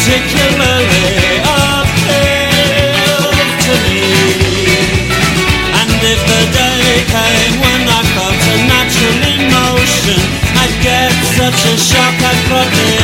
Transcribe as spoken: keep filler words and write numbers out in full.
particularly appealed to me. And if the day came when I felt a natural emotion, I'd get such a shock I'd probably